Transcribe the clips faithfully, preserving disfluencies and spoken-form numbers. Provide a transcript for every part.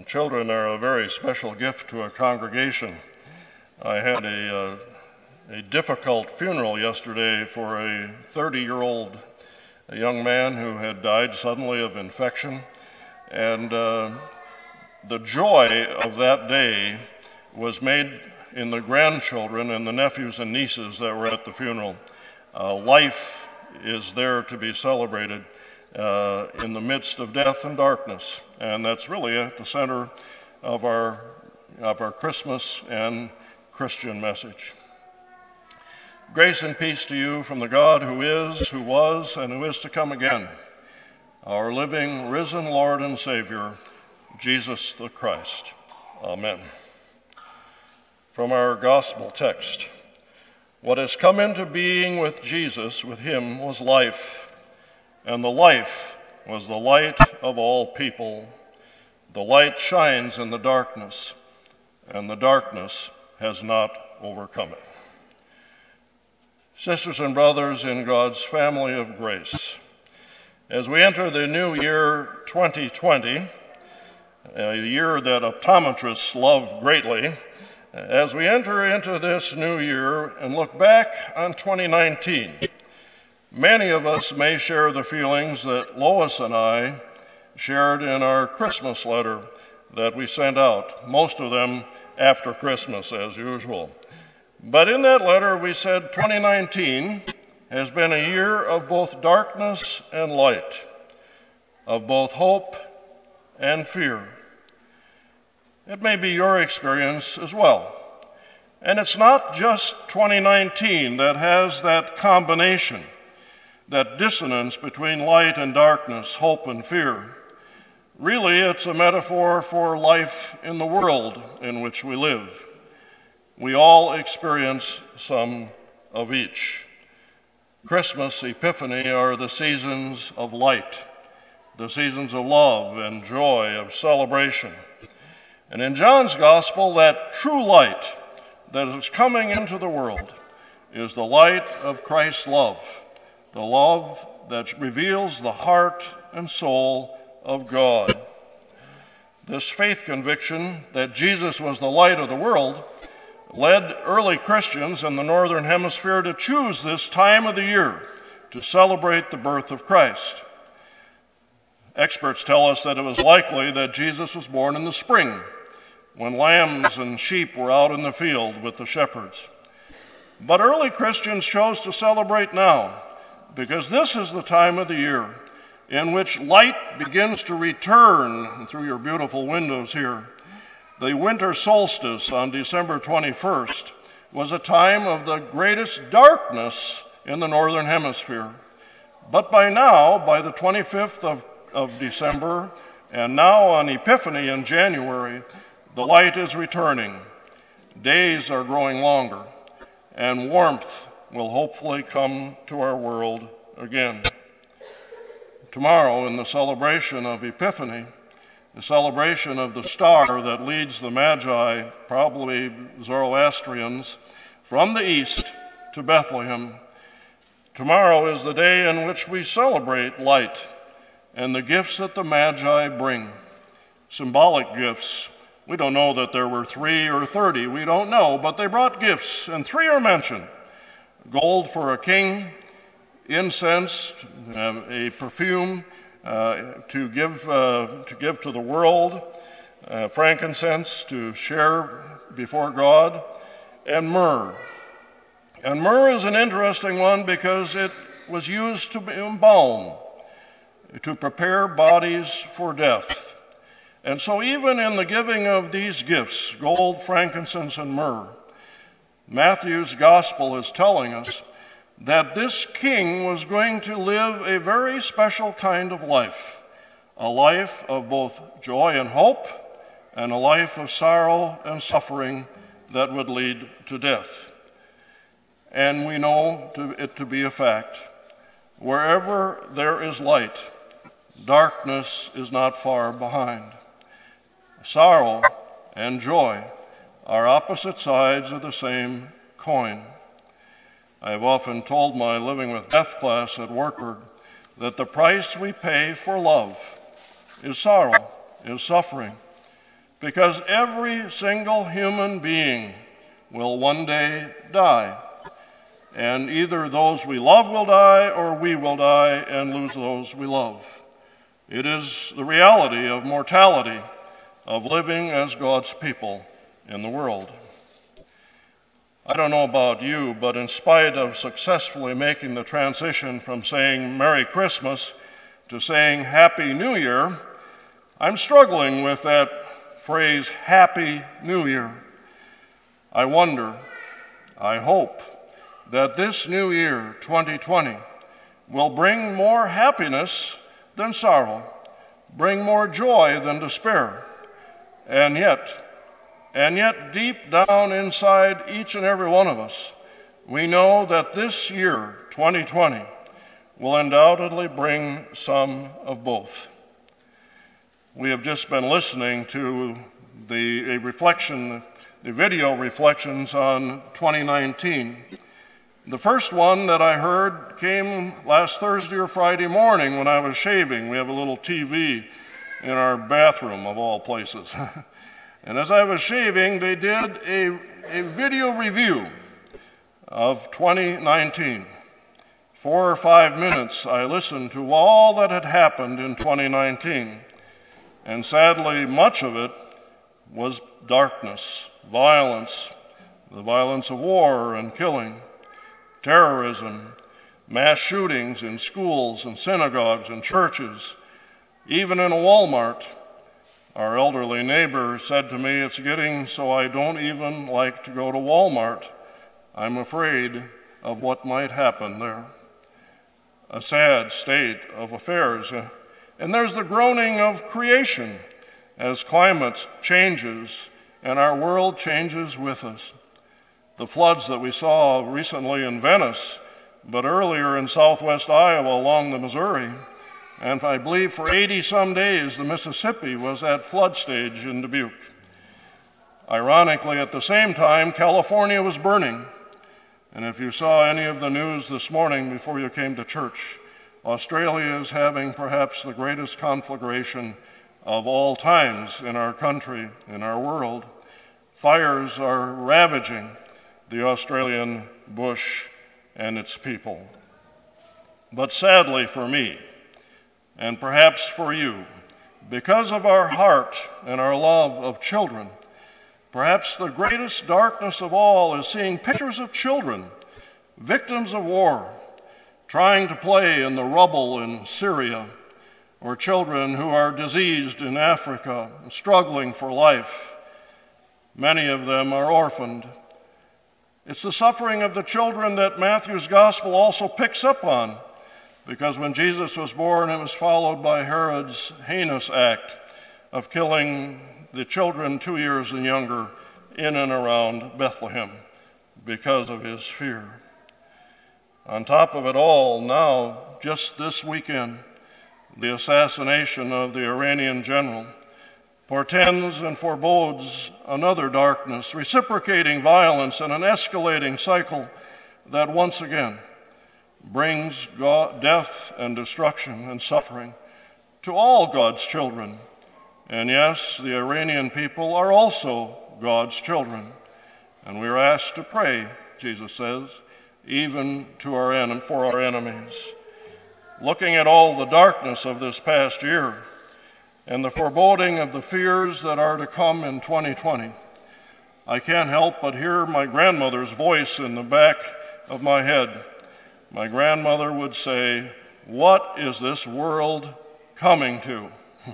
Children are a very special gift to a congregation. I had a, uh, a difficult funeral yesterday for a thirty-year-old young man who had died suddenly of infection. And uh, the joy of that day was made in the grandchildren and the nephews and nieces that were at the funeral. Uh, life is there to be celebrated Uh, in the midst of death and darkness, and that's really at the center of our of our Christmas and Christian message. Grace and peace to you from the God who is, who was, and who is to come again, our living, risen Lord and Savior, Jesus the Christ. Amen. From our gospel text, what has come into being with Jesus, with him, was life. And the life was the light of all people. The light shines in the darkness, and the darkness has not overcome it. Sisters and brothers in God's family of grace, as we enter the new year twenty twenty, a year that optometrists love greatly, as we enter into this new year and look back on twenty nineteen, many of us may share the feelings that Lois and I shared in our Christmas letter that we sent out, most of them after Christmas as usual. But in that letter we said twenty nineteen has been a year of both darkness and light, of both hope and fear. It may be your experience as well. And it's not just twenty nineteen that has that combination, that dissonance between light and darkness, hope and fear. Really, it's a metaphor for life in the world in which we live. We all experience some of each. Christmas, Epiphany are the seasons of light, the seasons of love and joy, of celebration. And in John's Gospel, that true light that is coming into the world is the light of Christ's love, the love that reveals the heart and soul of God. This faith conviction that Jesus was the light of the world led early Christians in the Northern Hemisphere to choose this time of the year to celebrate the birth of Christ. Experts tell us that it was likely that Jesus was born in the spring, when lambs and sheep were out in the field with the shepherds. But early Christians chose to celebrate now, because this is the time of the year in which light begins to return through your beautiful windows here. The winter solstice on December twenty-first was a time of the greatest darkness in the Northern Hemisphere. But by now, by the twenty-fifth of, of December, and now on Epiphany in January, the light is returning. Days are growing longer, and warmth will hopefully come to our world again. Tomorrow, in the celebration of Epiphany, the celebration of the star that leads the Magi, probably Zoroastrians, from the east to Bethlehem, tomorrow is the day in which we celebrate light and the gifts that the Magi bring. Symbolic gifts. We don't know that there were three or thirty. We don't know, but they brought gifts, and three are mentioned. Gold for a king, incense, uh, a perfume uh, to give uh, to give to the world, uh, frankincense to share before God, and myrrh. And myrrh is an interesting one because it was used to embalm, to prepare bodies for death. And so even in the giving of these gifts, gold, frankincense, and myrrh, Matthew's gospel is telling us that this king was going to live a very special kind of life, a life of both joy and hope, and a life of sorrow and suffering that would lead to death. And we know it to be a fact. Wherever there is light, darkness is not far behind. Sorrow and joy are opposite sides of the same coin. I have often told my Living with Death class at Wartburg that the price we pay for love is sorrow, is suffering. because every single human being will one day die. And either those we love will die or we will die and lose those we love. It is the reality of mortality, of living as God's people in the world. I don't know about you, but in spite of successfully making the transition from saying Merry Christmas to saying Happy New Year, I'm struggling with that phrase, Happy New Year. I wonder, I hope, that this new year, twenty twenty, will bring more happiness than sorrow, bring more joy than despair. And yet, and yet deep down inside each and every one of us, we know that this year, twenty twenty, will undoubtedly bring some of both. We have just been listening to the a reflection, the video reflections on twenty nineteen. The first one that I heard came last Thursday or Friday morning when I was shaving. We have a little T V in our bathroom, of all places. And as I was shaving, they did a, a video review of twenty nineteen. Four or five minutes I listened to all that had happened in twenty nineteen. And sadly, much of it was darkness, violence, the violence of war and killing, terrorism, mass shootings in schools and synagogues and churches, even in a Walmart. Our elderly neighbor said to me, "It's getting so I don't even like to go to Walmart. I'm afraid of what might happen there." A sad state of affairs. And there's the groaning of creation as climate changes and our world changes with us. The floods that we saw recently in Venice, but earlier in southwest Iowa along the Missouri, and I believe for eighty some days the Mississippi was at flood stage in Dubuque. Ironically, at the same time, California was burning. And if you saw any of the news this morning before you came to church, Australia is having perhaps the greatest conflagration of all times in our country, in our world. Fires are ravaging the Australian bush and its people. But sadly for me, and perhaps for you, because of our heart and our love of children, perhaps the greatest darkness of all is seeing pictures of children, victims of war, trying to play in the rubble in Syria, or children who are diseased in Africa, struggling for life. Many of them are orphaned. It's the suffering of the children that Matthew's gospel also picks up on, because when Jesus was born, it was followed by Herod's heinous act of killing the children two years and younger in and around Bethlehem because of his fear. On top of it all, now, just this weekend, the assassination of the Iranian general portends and forebodes another darkness, reciprocating violence and an escalating cycle that once again brings God, death and destruction and suffering to all God's children. And yes, the Iranian people are also God's children. And we are asked to pray, Jesus says, even to our en- for our enemies. Looking at all the darkness of this past year and the foreboding of the fears that are to come in twenty twenty, I can't help but hear my grandmother's voice in the back of my head. My grandmother would say, "What is this world coming to?"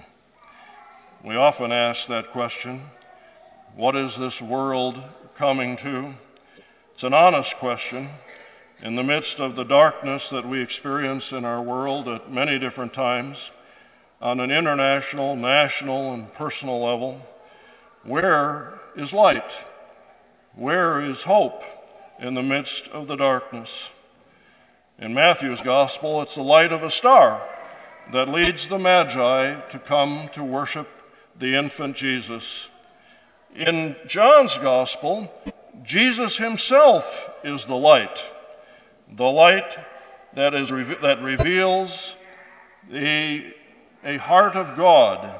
We often ask that question. What is this world coming to? It's an honest question. In the midst of the darkness that we experience in our world at many different times, on an international, national, and personal level, where is light? Where is hope in the midst of the darkness? In Matthew's gospel, it's the light of a star that leads the Magi to come to worship the infant Jesus. In John's gospel, Jesus himself is the light, the light that is that reveals a, a heart of God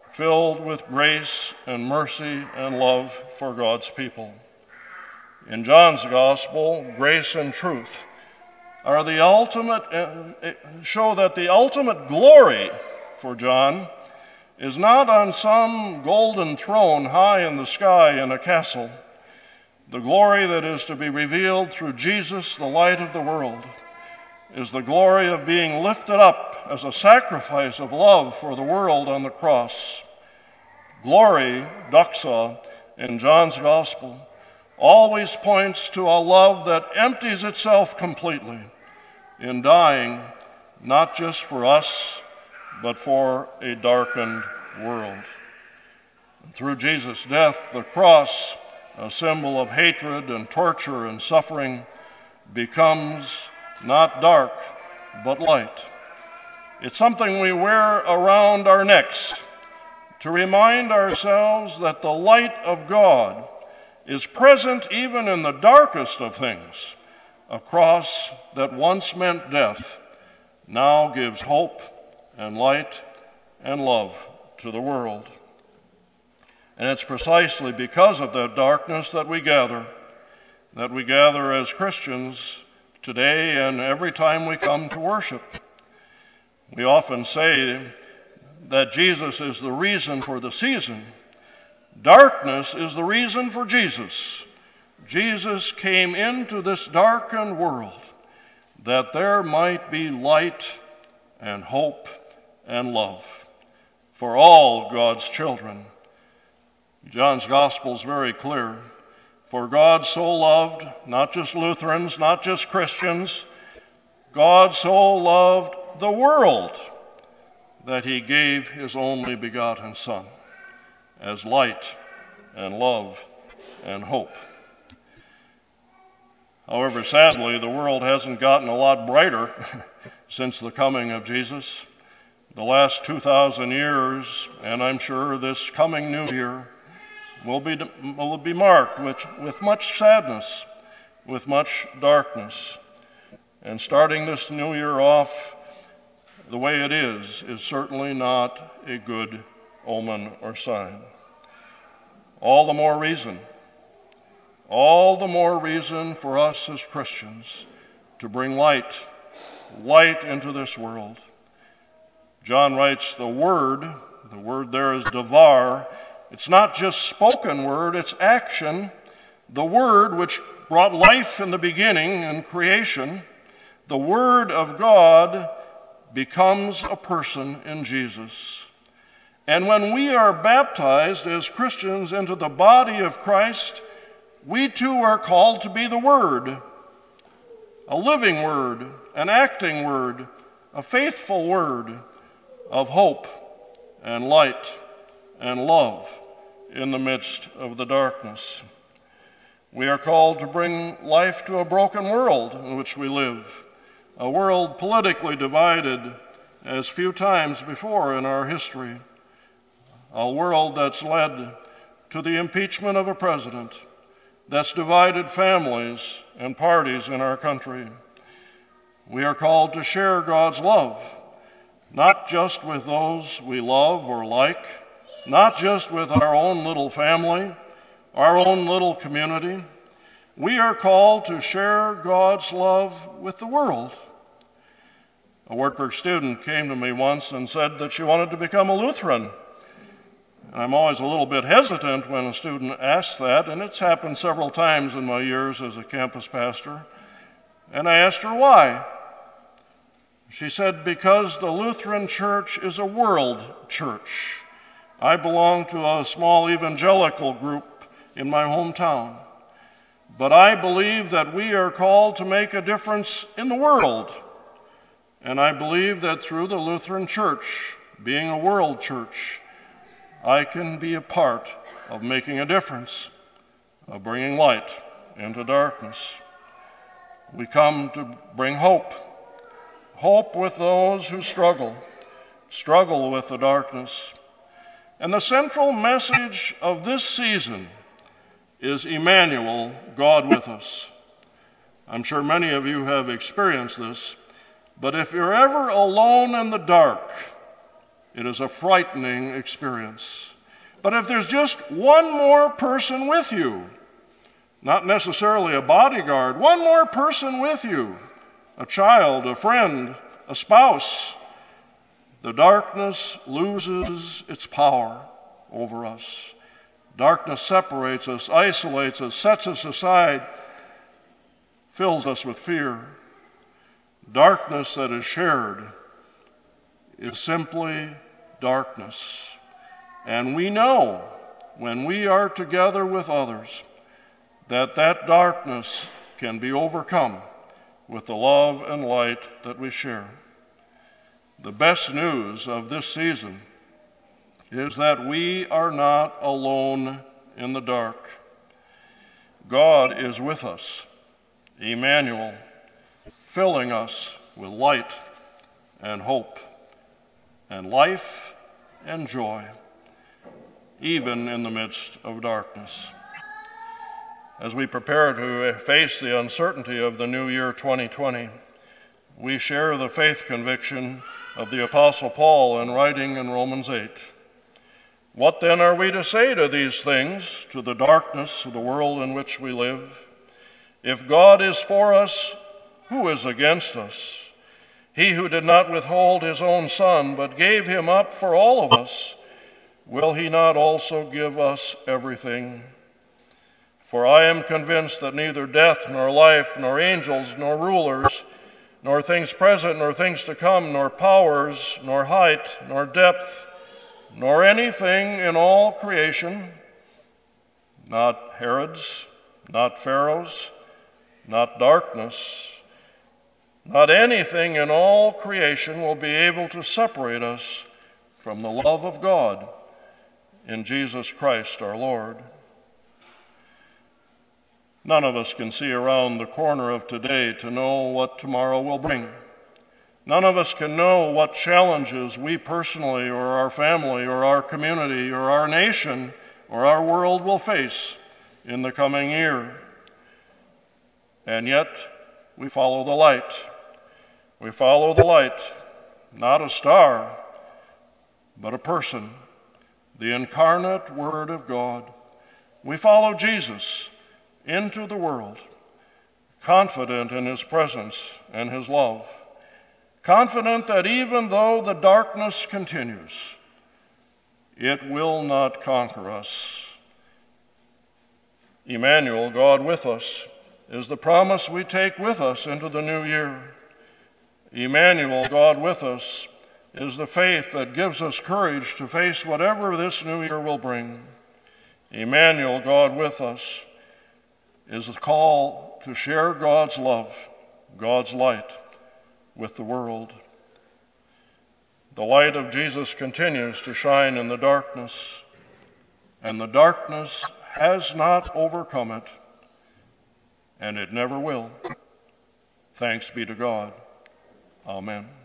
filled with grace and mercy and love for God's people. In John's gospel, grace and truth are the ultimate, uh, show that the ultimate glory for John is not on some golden throne high in the sky in a castle. The glory that is to be revealed through Jesus, the light of the world, is the glory of being lifted up as a sacrifice of love for the world on the cross. Glory, doxa, in John's gospel, always points to a love that empties itself completely in dying, not just for us, but for a darkened world. And through Jesus' death, the cross, a symbol of hatred and torture and suffering, becomes not dark, but light. It's something we wear around our necks to remind ourselves that the light of God is present even in the darkest of things. A cross that once meant death now gives hope and light and love to the world. And it's precisely because of that darkness that we gather, that we gather as Christians today and every time we come to worship. We often say that Jesus is the reason for the season. Darkness is the reason for Jesus. Jesus came into this darkened world that there might be light and hope and love for all God's children. John's gospel is very clear. For God so loved, not just Lutherans, not just Christians, God so loved the world that he gave his only begotten Son as light and love and hope. However, sadly, the world hasn't gotten a lot brighter since the coming of Jesus. The last two thousand years, and I'm sure this coming new year, will be, will be marked with, with much sadness, with much darkness. And starting this new year off the way it is, is certainly not a good omen or sign. All the more reason, all the more reason for us as Christians to bring light, light into this world. John writes, the word, the word there is devar. It's not just spoken word, it's action. The word which brought life in the beginning in creation, the word of God becomes a person in Jesus. And when we are baptized as Christians into the body of Christ, we too are called to be the Word, a living Word, an acting Word, a faithful Word of hope and light and love in the midst of the darkness. We are called to bring life to a broken world in which we live, a world politically divided as few times before in our history, a world that's led to the impeachment of a president, that's divided families and parties in our country. We are called to share God's love, not just with those we love or like, not just with our own little family, our own little community. We are called to share God's love with the world. A Wartburg student came to me once and said that she wanted to become a Lutheran. I'm always a little bit hesitant when a student asks that, and it's happened several times in my years as a campus pastor. And I asked her why. She said, because the Lutheran Church is a world church. I belong to a small evangelical group in my hometown, but I believe that we are called to make a difference in the world. And I believe that through the Lutheran Church, being a world church, I can be a part of making a difference, of bringing light into darkness. We come to bring hope, hope with those who struggle, struggle with the darkness. And the central message of this season is Emmanuel, God with us. I'm sure many of you have experienced this, but if you're ever alone in the dark, It is a frightening experience. But if there's just one more person with you, not necessarily a bodyguard, one more person with you, a child, a friend, a spouse, the darkness loses its power over us. Darkness separates us, isolates us, sets us aside, fills us with fear. Darkness that is shared is simply darkness. And we know when we are together with others that that darkness can be overcome with the love and light that we share. The best news of this season is that we are not alone in the dark. God is with us, Emmanuel, filling us with light and hope and life and joy, even in the midst of darkness. As we prepare to face the uncertainty of the new year twenty twenty, we share the faith conviction of the Apostle Paul in writing in Romans eight. What then are we to say to these things, to the darkness of the world in which we live? If God is for us, who is against us? He who did not withhold his own Son, but gave him up for all of us, will he not also give us everything? For I am convinced that neither death, nor life, nor angels, nor rulers, nor things present, nor things to come, nor powers, nor height, nor depth, nor anything in all creation, not Herods, not Pharaohs, not darkness, not anything in all creation will be able to separate us from the love of God in Jesus Christ our Lord. None of us can see around the corner of today to know what tomorrow will bring. None of us can know what challenges we personally or our family or our community or our nation or our world will face in the coming year. And yet, we follow the light. We follow the light, not a star, but a person, the incarnate Word of God. We follow Jesus into the world, confident in his presence and his love, confident that even though the darkness continues, it will not conquer us. Emmanuel, God with us, is the promise we take with us into the new year. Emmanuel, God with us, is the faith that gives us courage to face whatever this new year will bring. Emmanuel, God with us, is the call to share God's love, God's light, with the world. The light of Jesus continues to shine in the darkness, and the darkness has not overcome it, and it never will. Thanks be to God. Amen.